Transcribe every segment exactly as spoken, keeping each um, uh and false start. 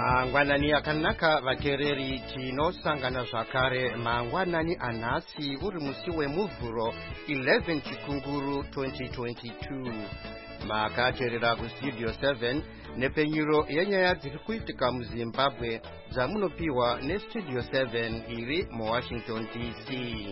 Mangwanani akanaka vateereri tinosangana zvakare mangwanani anhasi uri musi wemuvhuro eleven chikunguru twenty twenty-two. Makateerera kustudio seven nepenyuro yenyaya dziri kuitika muZimbabwe dzamunopiwa nestudio seven iri muWashington D C.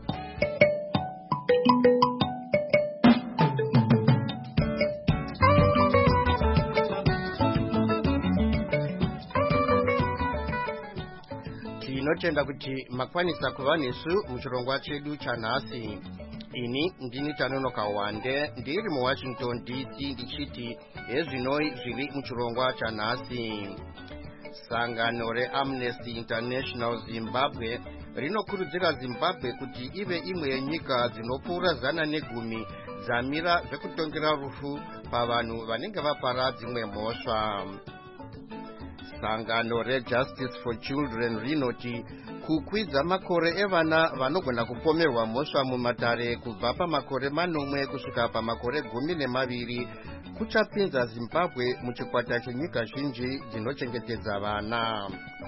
Tinotenda kuti makwanisa kuva nesu muchirongwa chedu chanhasi. Ini ndini Tanonoka Wande ndiri muWashington D C ndichiti ezvinoi zviri muchirongwa chanhasi. Sangano reAmnesty International Zimbabwe rinokurudzira Zimbabwe kuti ive imwe yenyika dzinopfuura zana negumi dzamira zvekutongera rufu pavanhu vanenge vapara dzimwe mhosva. Sangano reJustice for Children rinoti kukwidza makore evana vanogona kupomerwa mhosva mumatare kubva pamakore manomwe kusvika pamakore gumi nemaviri kuchapinza Zimbabwe muchikwata chenyika zhinji dzinochengetedza vana.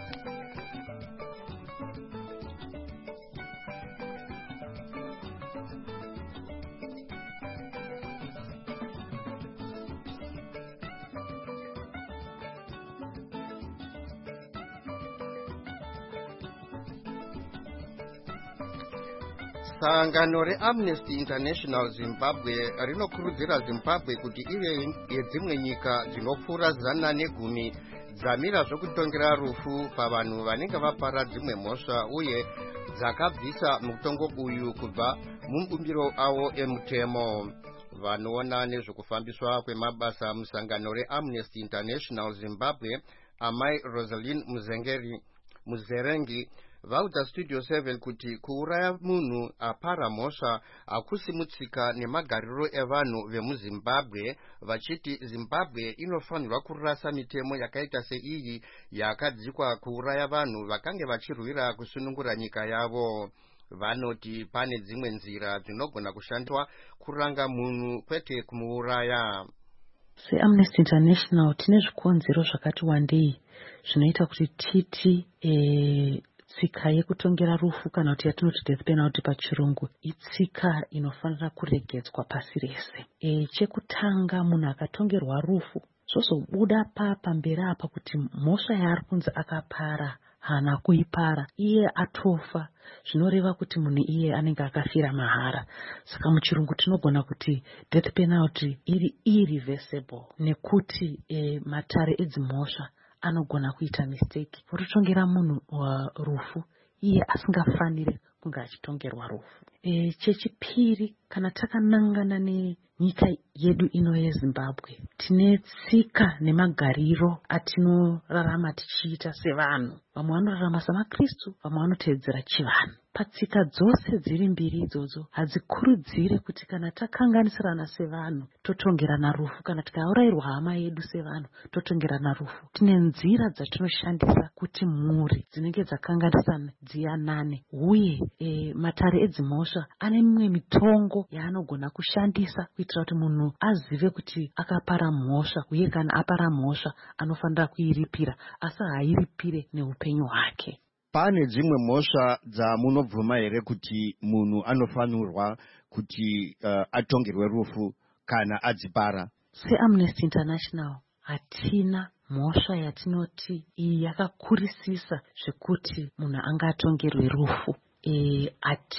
Sangano reAmnesty International Zimbabwe rinokurudzira Zimbabwe kuti ive yedzimwe nyika dzinopfuura zana negumi dzamira zvekutongera rufu pavanhu vanenge vapara dzimwe mhosva uye dzakabvisa mutongo uyu kubva mumabumbiro avo emutemo. Vanoona nezvekufambiswa kwemabasa musangano reAmnesty International Zimbabwe, amai Rosalind Muzengeri Muzerengi vauta studio seven kuti kuuraya munhu apara mhosva hakusi mutsika nemagariro evanhu vemuZimbabwe, vachiti Zimbabwe inofanirwa kurasa mitemo yakaita seiyi yakadzikwa kuuraya vanhu vakange vachirwira kusunungura nyika yavo. Vanoti pane dzimwe nzira dzinogona kushandiswa kuranga munhu kwete kumuuraya. SeAmnesty International tine zvikonzero zvakati wandei zvinoita kuti titi e, tsika yekutongera rufu kana kuti yatinoti death penalty pachirungu itsika inofanira kuregedzwa pasi rese. E, chekutanga munhu akatongerwa rufu zvozobuda papa mberi apa kuti mhosva yaari kunzi akapara hana kuipara, iye atofa, zvinoreva kuti munhu iye anenge akafira mahara. Saka muchirungu tinogona kuti death penalty iri irreversible nekuti e, matare edzimhosva anogona kuita mistake vototongera munhu wa rufu iye asingafanire kunge achitongerwa rufu. E, chechipiri, kana takanangana nenyika yedu ino yeZimbabwe tine tsika nemagariro atinorarama tichiita sevanhu. Vamwe vanorarama samakristu, vamwe vanoteedzera chivanhu. Patsika dzose dziri mbiri idzodzo hadzikurudzire kuti kana takanganisirana sevanhu totongerana rufu, kana tikaurayirwa hama yedu sevanhu totongerana rufu. Tine nzira dzatinoshandisa kuti mhuri dzinenge dzakanganisana dziyanane uye e, matare edzimhosva ane mimwe mitongo yaanogona kushandisa kuitira kuti munhu azive kuti akapara mhosva uye kana apara mhosva anofanira kuiripira asi hairipire neupenyu hwake. Pane dzimwe mhosva dzamunobvuma here kuti munhu anofanirwa kuti uh, atongerwe rufu kana adzipara? SeAmnesty International hatina mhosva yatinoti iyi yakakurisisa zvekuti munhu angatongerwe rufu. E,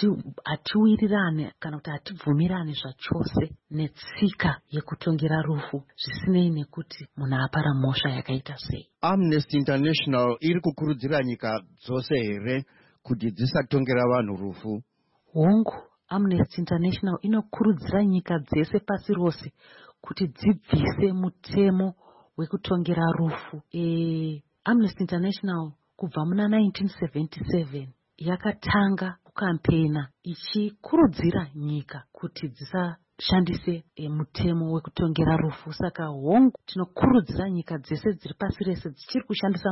hatiwirirane kana kuti hatibvumirane zvachose netsika yekutongera rufu zvisinei nekuti munhu apara mhosva yakaita sei. Amnesty International iri kukurudzira nyika dzose here kuti dzisatongera vanhu rufu? Hongu, Amnesty International inokurudzira nyika dzese pasi rose kuti dzibvise mutemo wekutongera rufu. E, Amnesty International kubva muna nineteen seventy-seven yakatanga kukampena ichikurudzira nyika kuti dzisashandise e, mutemo wekutongera rufu. Saka hongu tinokurudzira nyika dzese dziri pasi rese dzichiri kushandisa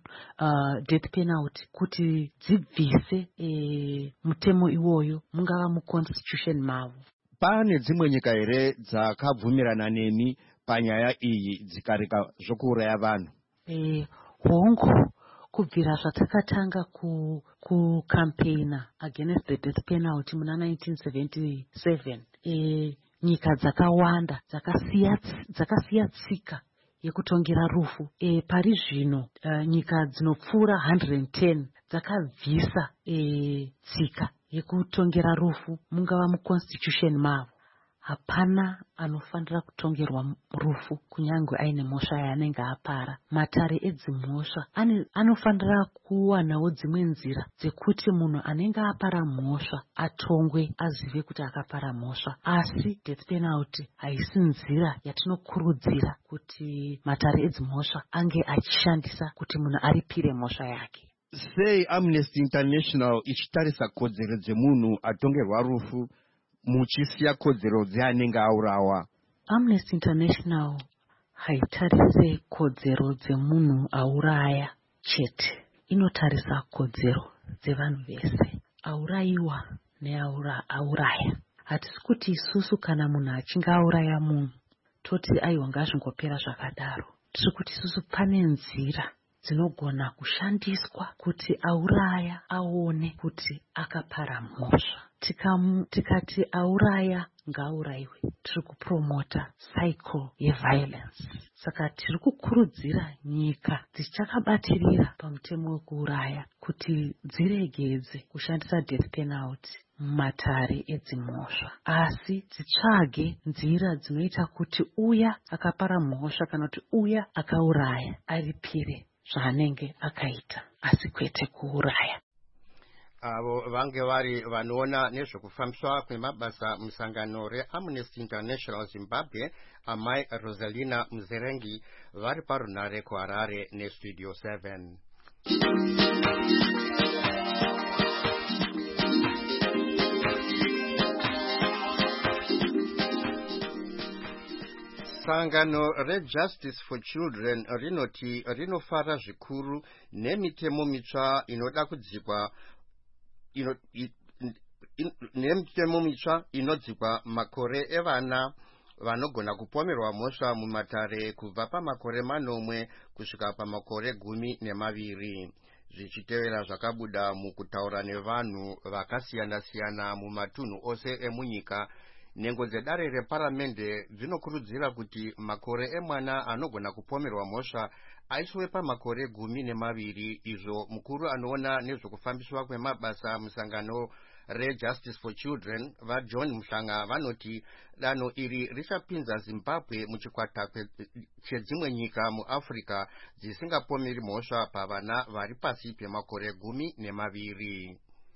uh, death penalty kuti dzibvise e, mutemo iwoyo mungava muconstitution mavo. Pane dzimwe nyika here dzakabvumirana nemi panyaya iyi dzikareka zvokuuraya vanhu? E, hongo kubvira zvatakatanga ku kucampaigna against the death penalty muna nineteen seventy-seven, e, nyika dzakawanda dzakasiya dzakasiya tsika yekutongera rufu. E, pari zvino uh, nyika dzinopfuura one hundred ten dzakabvisa e, tsika yekutongera rufu mungava muconstitution mavo. Hapana anofanira kutongerwa rufu kunyange aine mhosva yaanenge apara. Matare edzimhosva anofanira kuwanawo dzimwe nzira dzekuti munhu anenge apara mhosva atongwe azive kuti akapara mhosva. Asi death penalty haisi nzira yatinokurudzira kuti matare edzimhosva ange achishandisa kuti munhu aripire mhosva yake. Sei Amnesty International ichitarisa kodzero dzemunhu atongerwa rufu muchisiya kodzero dzeanenge aurawa? Amnesty International haitarise kodzero dzemunhu auraya chete, inotarisa kodzero dzevanhu vese, aurayiwa neauraya. Hatisi kuti isusu kana munhu achinge auraya munhu toti aiwa ngazvingopera zvakadaro. Tiri kuti isusu pane nzira dzinogona kushandiswa kuti auraya aone kuti akapara mhosva. Tikati auraya ngaurayiwe, tiri kupromota cycle yeviolence. Saka tiri kukurudzira nyika dzichakabatirira pamutemo wekuuraya kuti dziregedze kushandisa death penalty mumatare edzimhosva, asi dzitsvage nzira dzinoita kuti uya akapara mhosva kana kuti uya akauraya aripire zvaanenge akaita, asi kwete kuuraya. Avo vange vari vanoona nezvekufambiswa kwemabasa musangano reAmnesty International Zimbabwe, amai Rosalina Mzerengi, vari parunare kuHarare neStudio seven. Sangano reJustice for Children rinoti rinofara zvikuru nemitemo mitsva inoda kudzikwa ino nemitemo mitsva inodzikwa makore evana vanogona kupomerwa mhosva mumatare kubva pamakore manomwe kusvika pamakore gumi nemaviri, zvichitevera zvakabuda mukutaura nevanhu vakasiyana siyana mumatunhu ose emunyika. Nhengo dzedare reparamende dzinokurudzira kuti makore emwana anogona kupomerwa mhosva aiswe pamakore gumi nemaviri. Izvo mukuru anoona nezvekufambiswa kwemabasa musangano reJustice for Children vaJohn Muhlanga vanoti danho iri richapinza Zimbabwe muchikwata chedzimwe nyika muAfrica dzisingapomeri mhosva pavana vari pasi pemakore gumi nemaviri.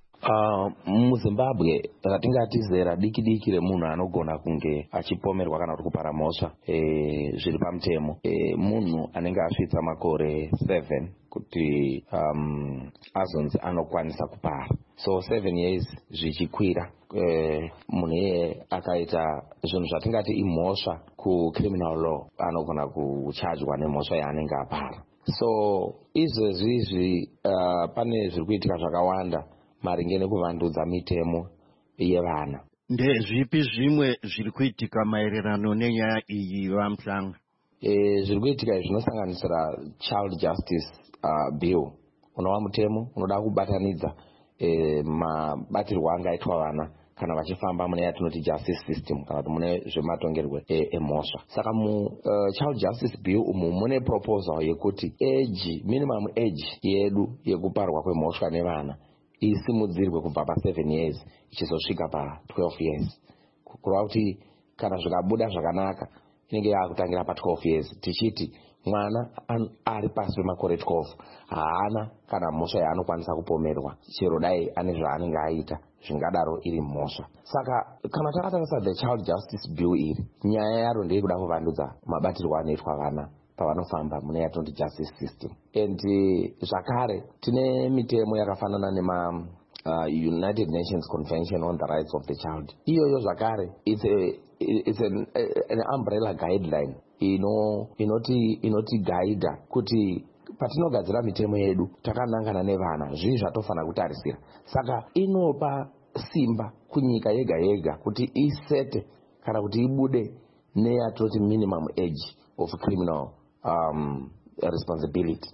Uh, muZimbabwe ratingati zera diki diki remunhu anogona kunge achipomerwa kana kuti kupara mhosva e, zviri pamutemo e, munhu anenge asvitsa makore seven kuti um, azonzi anokwanisa kupara, so seven years zvichikwira e, munhu iye akaita zvinhu zvatingati imhosva kucriminal law anogona kuchajwa nemhosva yaanenge apara. So izvezvi izvi uh, pane zviri kuitika zvakawanda maringe nekuvandudza mitemo yevana. Ndezvipi zvimwe zviri kuitika maererano nenyaya iyi vaMuhlanga? E, zviri kuitika zvinosanganisira Child Justice uh, Bill, unova mutemo unoda kubatanidza e, mabatirwo angaitwa vana kana vachifamba mune yatinoti justice system kana kuti mune zvematongerwe emhosva. E, saka mu uh, Child Justice Bill umu mune proposal yekuti age minimum age yedu yekuparwa kwemhosva nevana isimudzirwe kubva pa seven years ichizosvika pa twelve years, kureva kuti kana zvikabuda zvakanaka inenge yakutangira pa twelve years, tichiti mwana ari pasi pemakore twelve haana kana mhosva yaanokwanisa kupomerwa chero dai ane zvaanenge aita zvingadaro iri mhosva. Saka kana takatarisa the Child Justice Bill iri, nyaya yaro ndeyekuda kuvandudza mabatirwo anoitwa vana pavanofamba mune yatinoti justice system. And zvakare tine mitemo yakafanana nema uh, United Nations Convention on the Rights of the Child. Iyoyo zvakare it's a it's an, an umbrella guideline ino inoti inoti guide kuti patinogadzira mitemo yedu takanangana nevana zvii zvatofana kutarisira. Saka inopa simba kunyika yega yega kuti isete kana kuti ibude neyatoti minimum age of criminal um, responsibility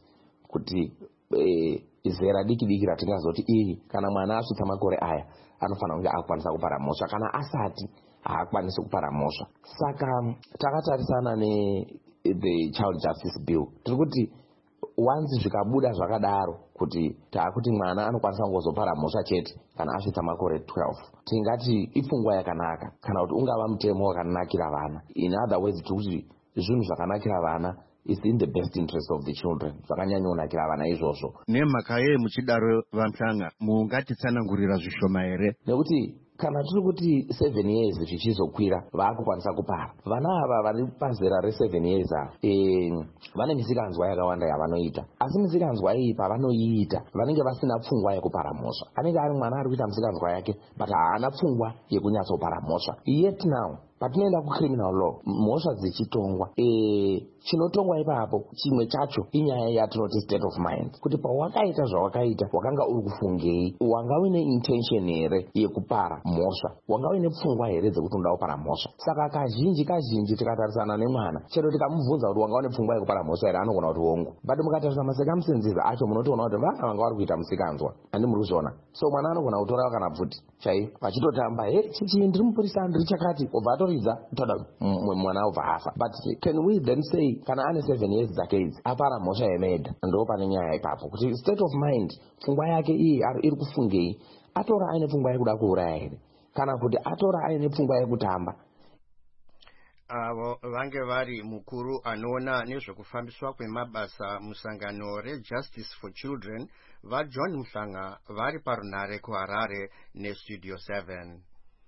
kuti eh, zera diki diki ratingazoti iri kana mwana asvitsa makore aya anofanira kunge akwanisa kupara mhosva, kana asati haakwanisi kupara mhosva. Saka takatarisana ne the Child Justice Bill tiri kuti once zvikabuda zvakadaro kuti taakuti mwana anokwanisa kungozopara mhosva chete kana asvitsa makore twelve, tingati ipfungwa yakanaka kana kuti ungava mutemo wakanakira vana. In other words, tikuti zvinhu zvakanakira vana is in the best interest of the children, zvakanyanyonakira vana izvozvo. Nemhaka ye muchidaro Vanhlanga mungatitsanangurira zvishoma here? Nekuti kana tiri kuti seven years zvichizokwira vaakukwanisa kupara, vana ava vari pazera re seven years ava e, vane misikanzwa yakawanda yavanoita, asi misikanzwa iyi pavanoiita vanenge vasina pfungwa yekupara mhosva. Anenge ari mwana ari kuita misikanzwa yake but haana pfungwa yekunyatsopara mhosva. Yet now patinoenda kucriminal law, mhosva dzichitongwa, e, chinotongwa ipapo chimwe chacho inyaya yatinoti state of mind, kuti pawakaita zvawakaita wakanga uri kufungei, wanga uine intention here yekupara mhosva, wanga uine pfungwa here dzekuti unda kupara mhosva. Saka kazhinji kazhinji tikatarisana nemwana chero tikamubvunza kuti wanga une pfungwa yekupara mhosva here, anogona kuti hongu, but mukatarisa masecumstances acho munotoona kuti vana vanga vari kuita musikanzwa, handi muri kuzviona. So mwana anogona kutora kana bvuti chai vachitotamba, he chichi ndiri mupurisa ndiri chakati, obva atoridza toda mwana obva afa. But can we then say kana ane seven years dzake idzi apara mhosva yemedha? Ndo pane nyaya ipapo kuti state of mind, pfungwa yake iyi iri kufungei, atora aine pfungwa yekuda kuuraya here kana kuti atora aine pfungwa yekutamba. Avo vange vari mukuru anoona nezvekufambiswa kwemabasa musangano reJustice for Children vaJohn Mhlanga vari parunare kuHarare neStudio seven.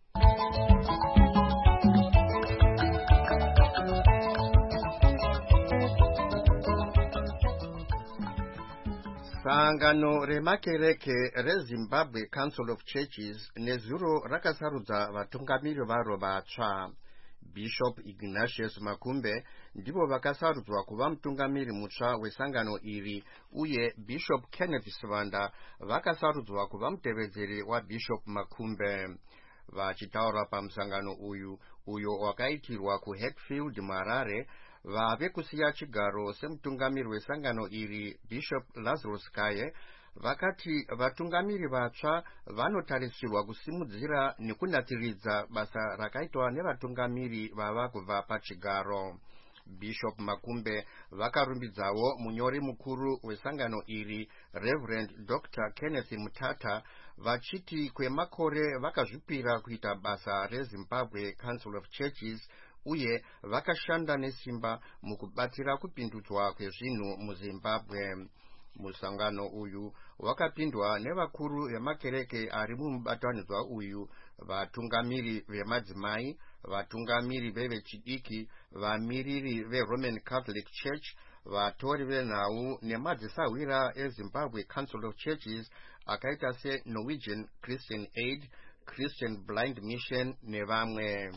Sangano remakereke reZimbabwe Council of Churches nezuro rakasarudza vatungamiri varo vatsva. Bishop Ignatius Makumbe ndivo vakasarudzwa kuva mutungamiri mutsva wesangano iri, uye Bishop Kenneth Sivanda vakasarudzwa kuva mutevedzeri waBishop Makumbe. Vachitaura pamusangano uyu uyo wakaitirwa kuHackfield muHarare, vave kusiya chigaro semutungamiri wesangano iri Bishop Lazarus Kaye vakati vatungamiri vatsva vanotarisirwa kusimudzira nekunatiridza basa rakaitwa nevatungamiri vava kubva pachigaro. Bishop Makumbe vakarumbidzawo munyori mukuru wesangano iri Reverend Doctor Kenneth Mutata vachiti kwemakore vakazvipira kuita basa reZimbabwe Council of Churches uye vakashanda nesimba mukubatira kupindudzwa kwezvinhu muZimbabwe. Musangano uyu wakapindwa nevakuru vemakereke ari mumubatanidzwa uyu, vatungamiri vemadzimai, vatungamiri vevechidiki, vamiriri veRoman Catholic Church, vatori venhau nemadzisahwira eZimbabwe Council of Churches akaita se Norwegian Christian Aid, Christian Blind Mission nevamwe.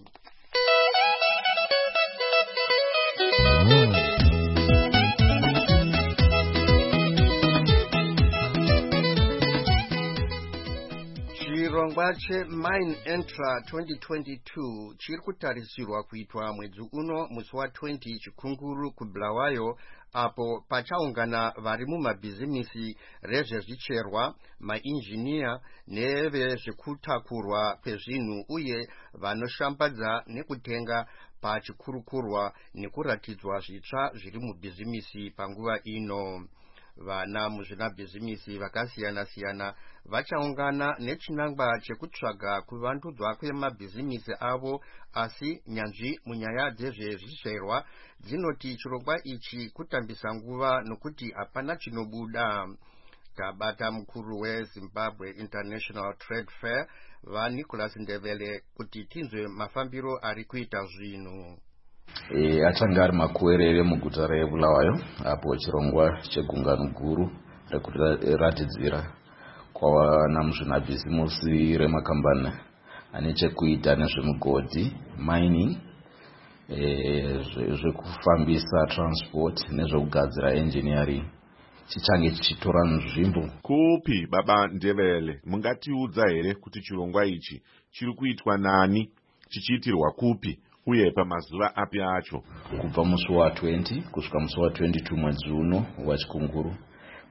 Chirongwa cheMine Entra twenty twenty-two chiri kutarisirwa kuitwa mwedzi uno musi wa twenty chikunguru kuBulawayo, apo pachaungana vari mumabhizimisi rezvezvicherwa, mainjiniya nevezvekutakurwa kwezvinhu uye vanoshambadza nekutenga pachikurukurwa nekuratidzwa zvitsva zviri mubhizimisi panguva ino. Vana muzvinabhizimisi vakasiyana siyana vachaungana nechinangwa chekutsvaga kuvandudzwa kwemabhizimisi avo, asi nyanzvi munyaya dzezvezvicherwa dzinoti chirongwa ichi kutambisa nguva nokuti hapana chinobuda. Tabata mukuru weZimbabwe International Trade Fair vaNicholas Ndebele kuti tinzwe mafambiro ari kuita zvinhu. E, atanga ari makuwerere muguta reBulawayo apo chirongwa chegungano guru rekuratidzira kwavana muzvinabhisimusi remakambani ane chekuita nezvemugodhi, mining, e, zvekufambisa transport nezvekugadzira engineering chichange chichitora nzvimbo. Kupi baba Ndebele, mungatiudza here kuti chirongwa ichi chiri kuitwa nani, chichiitirwa kupi uye pamazuva api acho? Kubva musi wa twenty kusvika musi wa twenty-two mwedzi uno wachikunguru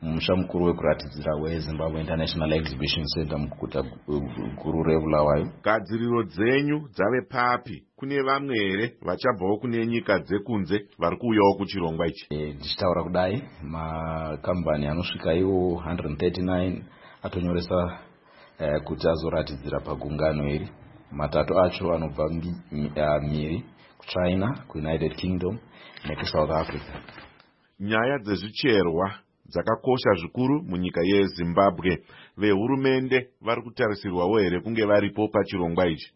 mumusha mukuru wekuratidzira weZimbabwe International Exhibition Center muguta guru reBulawayo. Gadziriro dzenyu dzave papi? Kune vamwe here vachabvawo kune nyika dzekunze vari kuuyawo kuchirongwa ichi? E, ndichitaura kudai makambani anosvika iwo one hundred thirty-nine atonyoresa e, kuti azoratidzira pagungano iri. Matatu acho anobva mhiri kuChina, kuUnited Kingdom nekuSouth Africa. Nyaya dzezvicherwa dzakakosha zvikuru munyika yeZimbabwe. Vehurumende vari kutarisirwawo here kunge varipo pachirongwa ichi?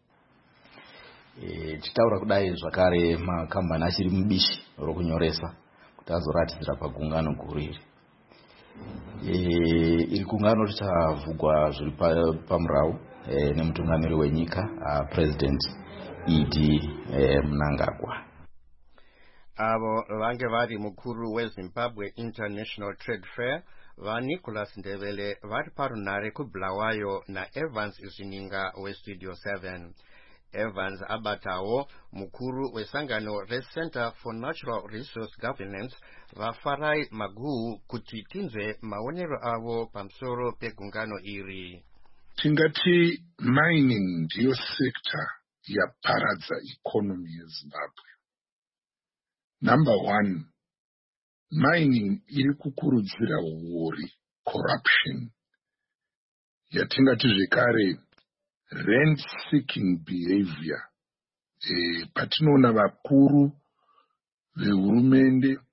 E, tichitaura kudai zvakare makambani achiri mubishi rokunyoresa kuti azoratidzira pagungano guru iri. E, iri gungano richavhugwa zviri pamurau e, nemutungamiri wenyika uh, President Idi e, Mnangagwa. Avo vange vari mukuru weZimbabwe International Trade Fair vaNicholas Ndebele vari parunhare kuBulawayo naEvans Zininga weStudio seven. Evans abatawo mukuru wesangano reCenter for Natural Resource Governance vaFarai Maguhu kuti tinzwe maonero avo pamusoro pegungano iri. Tingati mining ndiyo sector yaparadza economy yeZimbabwe. Number one, mining iri kukurudzira wori, corruption. Yatingati zvekare rent-seeking behavior. E, patinoona vakuru vehurumende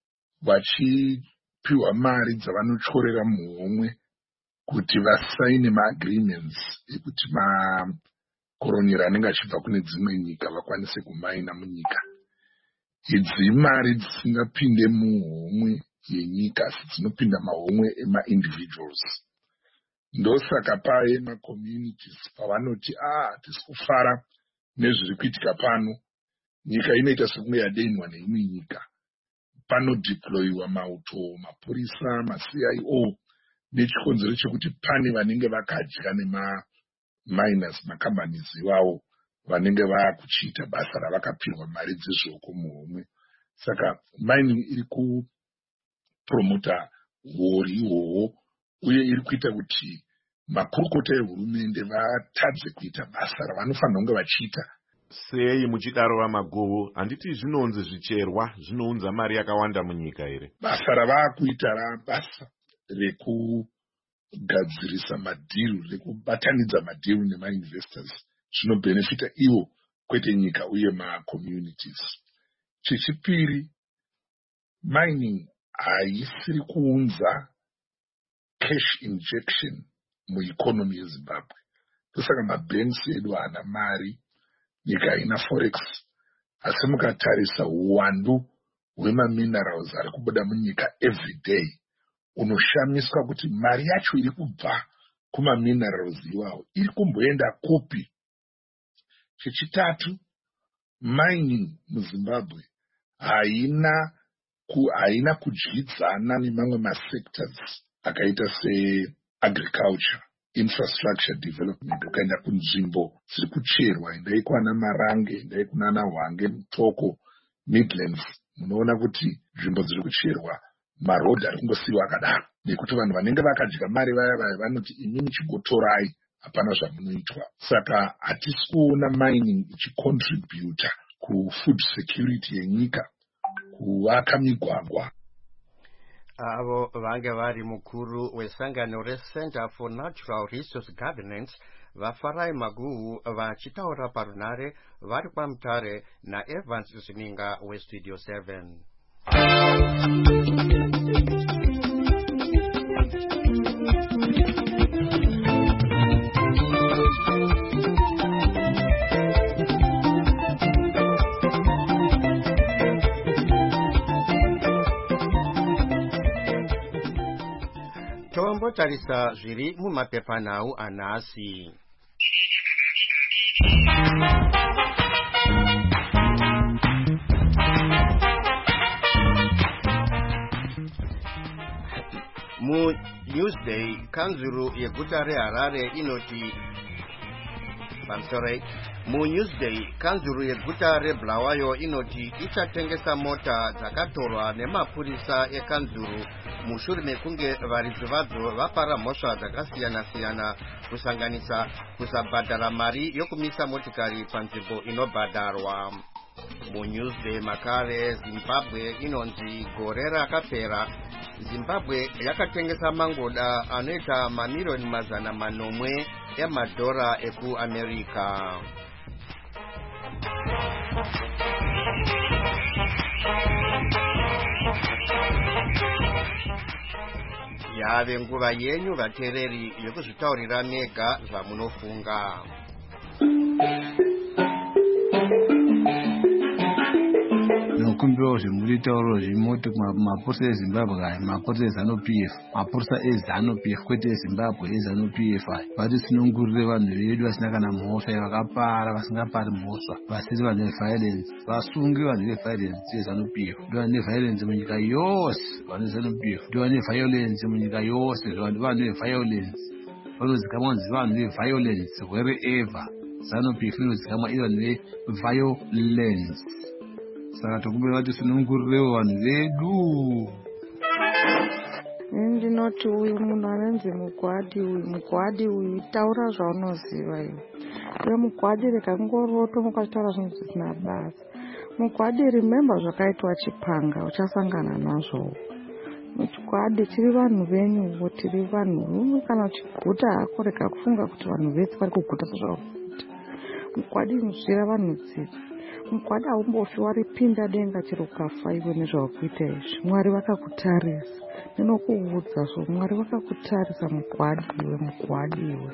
vachipiwa mari dzavanochorera muhomwe kuti vasaine maagreements ekuti makoronyera anenge achibva kune dzimwe nyika vakwanise kumaina munyika. Idzi mari dzisingapinde muhomwe yenyika asi dzinopinda mahomwe ema-individuals. Ndosaka paye ma-communities pavanoti ah tisi kufara nezviri kuitika pano, nyika inoita sekunge yadenwa neimwe nyika. Panodeployiwa mauto, mapurisa, ma-C I O nechikonzero chekuti pane vanenge vakadya nema-miners, makambanies iwawo vanenge vakuchiita basa ravakapirwa mari dzezvoko muhomwe. Saka mining iri kupromota wori ihwohwo uye iri kuita kuti makurukota ehurumende vatadze kuita basa ravanofanira kunge vachiita. Sei muchidaro vaMaguhu? Handiti zvinonzi zvicherwa zvinounza mari yakawanda munyika here? Basa ravakuita rabasa rekugadzirisa madhiru, rekubatanidza madhiru nemainvestors. Zvinobhenefita ivo kwete nyika uye ma-communities. Chechipiri, mining haisiri kuunza cash injection mueconomy yeZimbabwe. Tosaka mabanks edu haana mari, nyika haina forex. Asi mukatarisa uwandu hwemaminerals ari kubuda munyika every day, unoshamiswa kuti mari yacho iri kubva kumaminerals iwawo iri kumboenda kupi. Chechitatu, mining muZimbabwe haina ku haina kudyidzana nemamwe masectors akaita seagriculture, infrastructure development. Ukaenda kunzvimbo dziri kucherwa, endai kwana Marange, endai kunana Hwange, Mutoko, Midlands, munoona kuti nzvimbo dziri kucherwa marodhi ari kungosiyiwa akadaro, nekuti vanhu vanenge vakadya mari vaya vaya vanoti imini chigotorai, hapana zvamunoitwa. Saka hatisi kuona mining ichicontributa kufood security yenyika, kuvaka migwagwa. Avo vange vari mukuru wesangano reCenter for Natural Resource Governance vaFarai Maguhu vachitaura parunhare vari pamutare naEvans Zininga weStudio seven. Tombotarisa zviri mumapepanhau anhasi. Mu Newsday, kanzuru yeguta reHarare inoti Pamsore. Mu Newsday, kanzuru yeguta reBulawayo inoti ichatengesa mota dzakatorwa nemapurisa ekanzuru mushure mekunge varidzi vadzo vapara mhosva dzakasiyana-siyana kusanganisa kusabhadhara mari yokumisa motikari panzvimbo inobhadharwa. MuNewsday makare Zimbabwe inonzi gore rakapera. Zimbabwe yakatengesa mangoda anoita mamiliyoni mazana manomwe emadhora ekuAmerica. Yave nguva yenyu vateereri yokuzvitaurira mega zvamunofunga. Nokumbiro zvimuri tauro zvimoti mapurisa eZimbabwe aya mapurisa eZANU-P F mapurisa eZANU-P F kwete eZimbabwe eZANU-P F aya vari sinongurire vanhu vedu vasina kana mhosva vakapara vasingapari mhosva vasiri vanhu veviolence vasungi vanhu veviolence veZANU-P F ndi vanhu veviolence munyika yose vanhu veZANU-P F ndi vanhu veviolence munyika yose vanhu vanhu veviolence vanozikamwa kunzi vanhu veviolence wherever ZANU-P F inozikamwa iri vanhu veviolence. Saka tokumbira kuti sinongurirewo vanhu vedu. Ndinoti uyu munhu anonzi Mugwadi uyu Mugwadi uyu taura zvaunoziva iwe. Uye Mugwadi reka ngorotomuka uchitaura zvinhu zvisina basa. Mugwadi remember zvakaitwa Chipanga uchasangana nazvo. Mugwadi tiri vanhu venyu tiri vanhu kana uchiguta hako reka kufunga kuti vanhu vese vari kuguta sezvakaguta. Mugwadi inzvira vanhu tsitsi. Mugwadi haumbofi waripinda denga chero ukafa iwe nezvawakuita izvi. Mwari vakakutarisa. Ndinokuudza zvo Mwari vakakutarisa Mugwadi iwe Mugwadi iwe.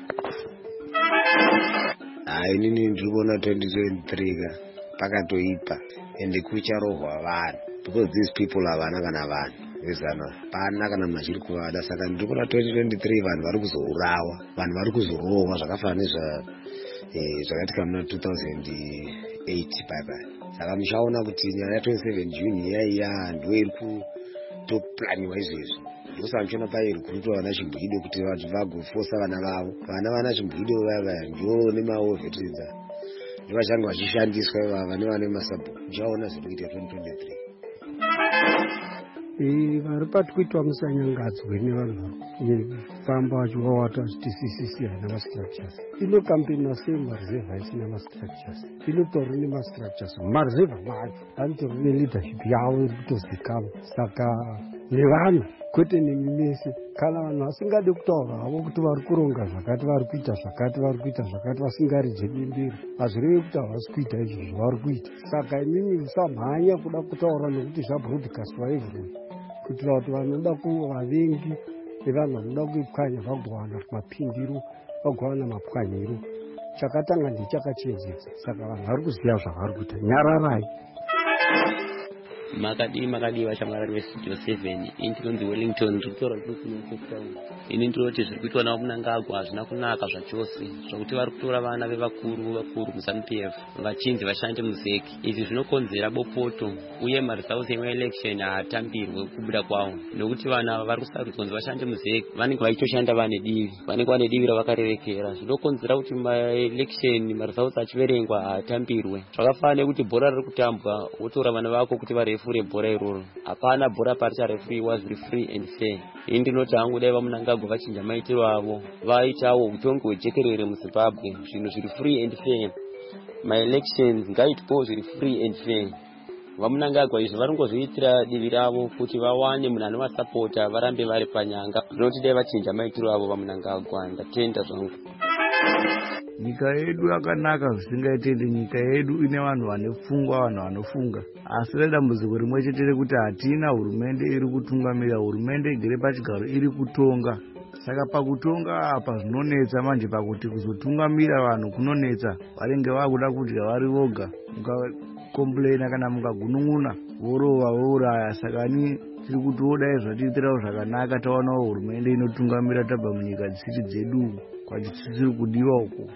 Hai inini ndiri kuona twenty twenty-three ka pakatoipa ende kucharohwa vanhu because these people havana kana vanhu vezana pana kana machiri kuvada. Saka ndiri kuona twenty twenty-three vanhu vari kuzourawa vanhu vari kuzorohwa zvakafanana nezva zvakaitika muna two thousand eight baba. Saka muchaona kuti nyaya twenty-seven June yaiya ndo iri kutoplaniwa izvezvi. Ndosaka muchiona pairi kurutwa vana chimbwido kuti vantu vagofosa vana vavo. Vana vana chimbwido vava ndio nemaovetridza ndivachange vachishandiswa ivava nevane masabhuku. Muchaona zviri kuita twenty twenty-three. vari patikuitwa musanyangadzwe nevanhu varikufamba vachivawata vachiti C C C haina mastructures. Ino kampeni nasei mareserve haisina mastructures. Inotori nemastructures mareserve macho anotori neleadership yavo iri kutozikanwa. Saka nevanhu kwete nemi mese kana vanhu vasingade kutaura havo kuti vari kuronga zvakati vari kuita zvakati vari kuita zvakati vasingaridze bimbiri hazvirevi kuti havasi kuita izvozvo vari kuita. Saka imimi musamhanya kuda kutaura nokuti zvabroadcastwa everywhere kuitira kuti vanoda kuva vavengi nevanhu vanoda kuipwanya vagowana mapindiro vagowana mapwanyiro. Chakatanga ndechakachenzedza. Saka vanhu vari kuziva zvavari kuita. Nyararai. Makadi makadi vachamara restudio seven intinonzi Wellington rikutora rikunokutown. Ini ndinoti zviri kuitwa navo Mnangagwa hazvina kunaka zvachose zvokuti vari kutora vana vevakuru vakuru muZANU-P F vachinzi vashande muzeki. Izvi zvinokonzera bopoto uye maresults emaelection haatambirwe kubuda kwawo nokuti vana vari kusarudzwa kunzi vashande muzeki vanenge vachitoshanda vane divi vanenge vane divi ravakarerekera. Zvinokonzera kuti maelection maresults achiverengwa haatambirwe. Zvakafanana nekuti bhora riri kutambwa wotora vana vako kuti varefu bhora iroro. Hapana bhora paricharefuiwa zviri free and fair. Ini ndinoti hangu dai vaMnangagwa vachinja maitiro avo vaitawo utongi hwejekerere muZimbabwe zvinhu zviri free and fair. Maelections ngaitwewo zviri free and fair. VaMnangagwa izvi vari kungozviitira divi ravo kuti vawane munhu anovasapota varambe vari panyanga. Ndinoti dai vachinja maitiro avo vaMnangagwa. Ndatenda zvangu. Nyika yedu yakanaka zvisingaitende. Nyika yedu ine vanhu vane pfungwa vanhu vanofunga. Asi dambudziko rimwe chete rekuti hatina hurumende iri kutungamira. Hurumende igere pachigaro iri kutonga. Saka pakutonga apa zvinonetsa manje pakuti kuzotungamira vanhu kunonetsa. Vanenge vakuda kudya vari voga. Mukakomplaina kana mukagunun'una vorova vouraya. Saka ni tiri kuti odai zvatiitirawo zvakanaka taonawo hurumende inotungamira tabva munyika dzisiri dzedu kwati tisiri kudiwa uko.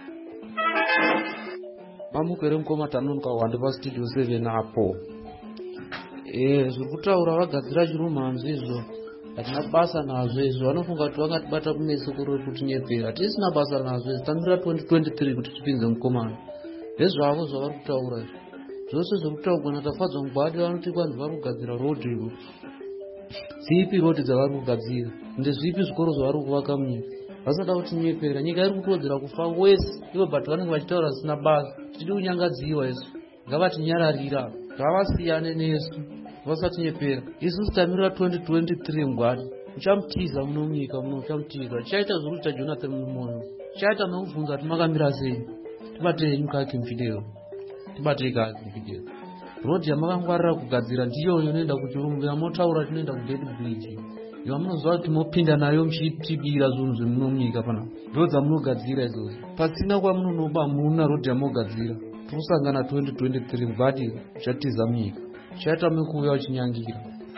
Mamukere mukoma tanonoka wande pastudio seven apo. Eh zviri kutaura vagadzira chirumanzi izvo. Hatina basa nazvo izvo. Vanofunga kuti vangatibata kumeso kuri kutinyepera. Hatisina basa nazvo izvo. Tambira twenty twenty-three kuti tipinze mukomana. Ndezvavo zvavari kutaura izvo. Zvose zviri kutaurwa natafadzwa Mugwadi vanoti vanhu vari kugadzira road iro. dzipi roti dzavari kugadzira ndezvipi zvikoro zvavari kuvaka munyika vasada kutinyepera. Nyika iri kutodzera kufa wese ivo but vanenge vachitaura zvisina basa. Tiri kunyangadziwa isu, ngavatinyararira, ngavasiyane nesu, vasatinyepera. Isusu tamirira twenty twenty-three ngwani uchamutiza muno munyika muno, uchamutiza chaita zvokuita Jonathan mumoyo, chaita nekubvunza kuti makamira sei. Tibatei nyika yake mfidelo, tibatei kake mfidelo. Rodi yamakangwarira kugadzira ndiyo inoenda kuchirungu, yamotaura tinoenda kugate bridge. Iwa munoziva kuti mopinda nayo muchitibira zvinhu zvemuno munyika pana ndo dzamunogadzira izvozvo. Pasina kwamunonoba muna rodi yamogadzira. Tirusangana twenty twenty-three ngwadi uchatiza munyika, chaita mekuuya uchinyangira.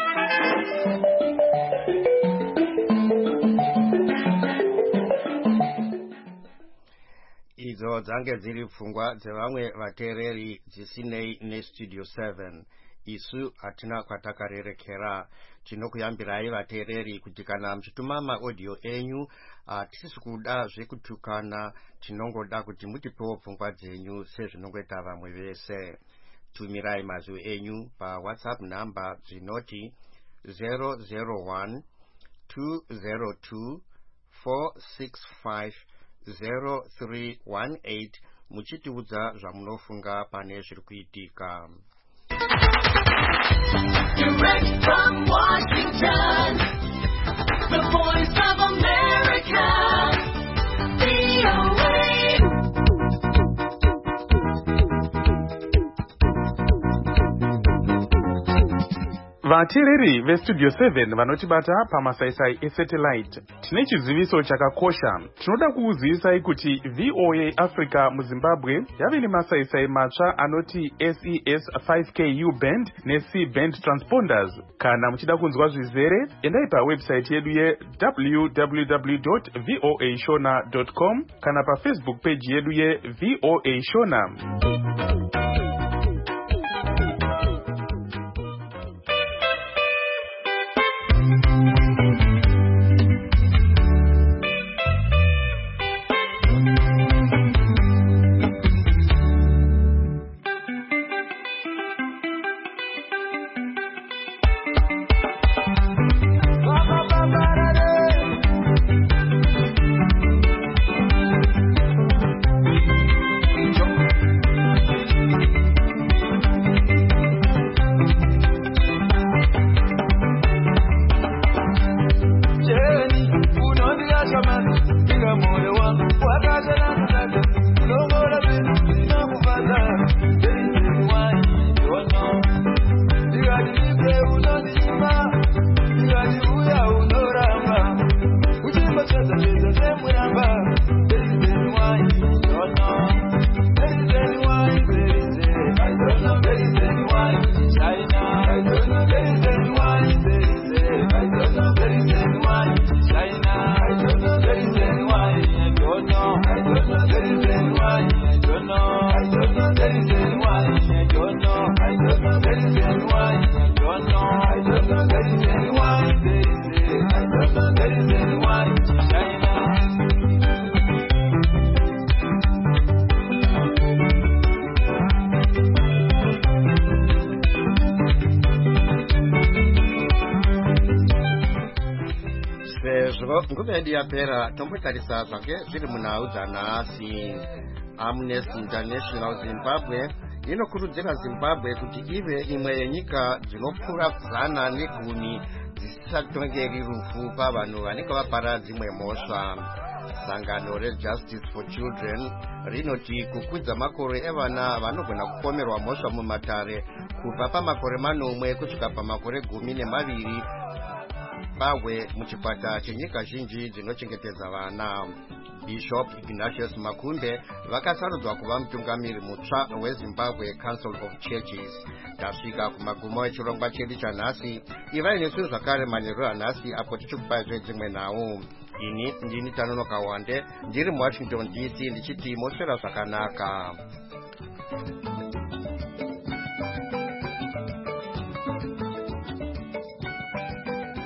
Idzo dzange dziri pfungwa dzevamwe vateereri dzisinei nestudio seven. Isu hatina kwatakarerekera. Tinokuyambirai vateereri kuti kana muchituma maaudio enyu hatisi kuda zvekutukana, tinongoda kuti mutipewo pfungwa dzenyu sezvinongoita vamwe vese. Tumirai mazwi enyu pa WhatsApp number dzinoti zero zero one two zero two four six five zero three one eight muchitiudza zvamunofunga pane zviri kuitika. Direct from Washington, the voice of America, V O A. Vateereri vestudio seven vanotibata pamasaisai esatellite, tine chiziviso chakakosha. Tinoda kuuzivisai kuti V O A Africa muZimbabwe yave nemasaisai matsva anoti S E S five K U band ne-C band transponders. Kana muchida kunzwa zvizere, endai pawebsite yedu ye w w w dot voa shona dot com kana pafacebook page yedu ye V O A Shona. Nguve yapera tombotarisa zvake zviri munhau dzanhasi. Amnesty International Zimbabwe inokurudzira Zimbabwe kuti ive imwe yenyika dzinopfuura zana negumi dzisisatongeri rufu pavanhu vanenge vapara dzimwe mhosva. Sangano reJustice for Children rinoti kukwidza makore evana vanogona kupomerwa mhosva mumatare kubva pamakore manomwe kusvika pamakore gumi nemaviri bawe muchikwata chenyika zhinji dzinochengetedza vana. Bishop Ignatius Makumbe vakasarudzwa kuva mutungamiri mutsva weZimbabwe Council of Churches. Tasvika kumagumo echirongwa chedu chanhasi. Ivai nesu zvakare manheru anhasi apo tichikupai zvedzimwe nhau. Ini ndini Tanonoka Wande ndiri muWashington D C ndichiti moswera zvakanaka.